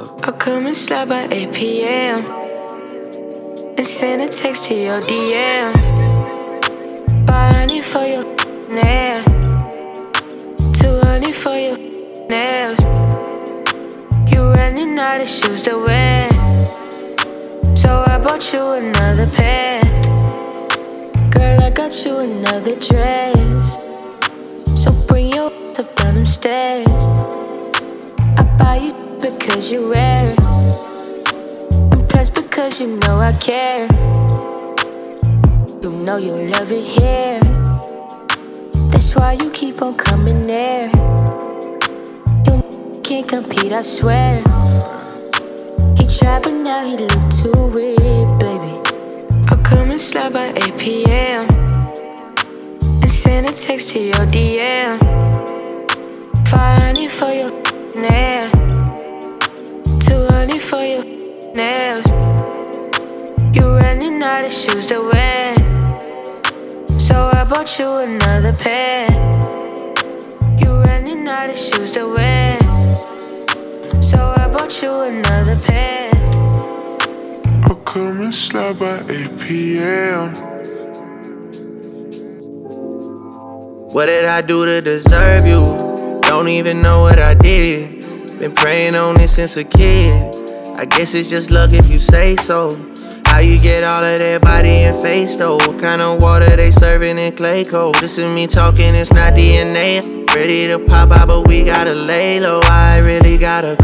I'll come and slide by 8 p.m. and send a text to your DM. Buy honey for your nail, 200 for your nails. You running out of shoes to wear, so I bought you another pair. Girl, I got you another dress, so bring your up down them stairs. I buy you because you rare, and plus because you know I care. You know you love it here, that's why you keep on coming there. You can't compete, I swear. He tried but now he look too weird, baby. I'll come and slide by 8 p.m. and send a text to your DM. 500 for your nail, 200 for your nails. You running out of shoes to wear, so I bought you another pair. You running out of shoes to wear, so I bought you another pair. I'll come and slide by 8 p.m. What did I do to deserve you? Don't even know what I did. Been praying on this since a kid. I guess it's just luck if you say so. How you get all of that body and face though? What kind of water they serving in clay cold? This is me talking, it's not DNA. Ready to pop out, but we gotta lay low. I really gotta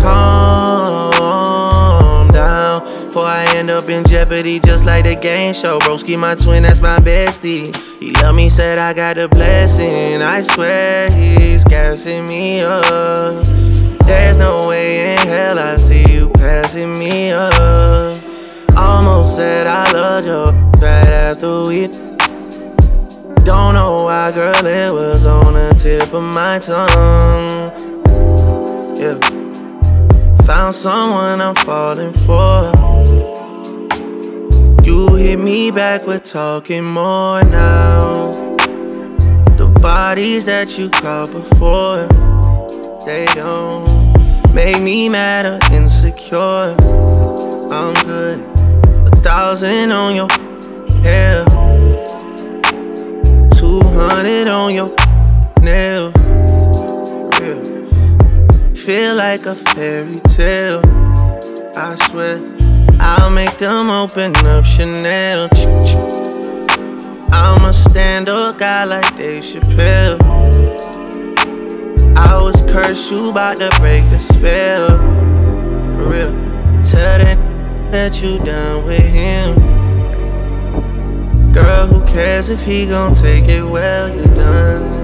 calm down before I end up in jeopardy, just like the game show. Broski, my twin, that's my bestie. He love me, said I got a blessing. I swear he's gassing me up. There's no way in hell I see you passing me up. Almost said I loved you right after we. Don't know why, girl, it was on the tip of my tongue. Yeah. Found someone I'm falling for. You hit me back, we're talking more now. The bodies that you caught before, they don't make me mad or insecure. I'm good. 1,000 on your hair, 200 on your nail. Real. Feel like a fairy tale. I swear I'll make them open up Chanel. I'm a stand-up guy like Dave Chappelle. I was cursed, you bout to break the spell. For real. Tell that you done with him. Girl, who cares if he gon' take it well? You done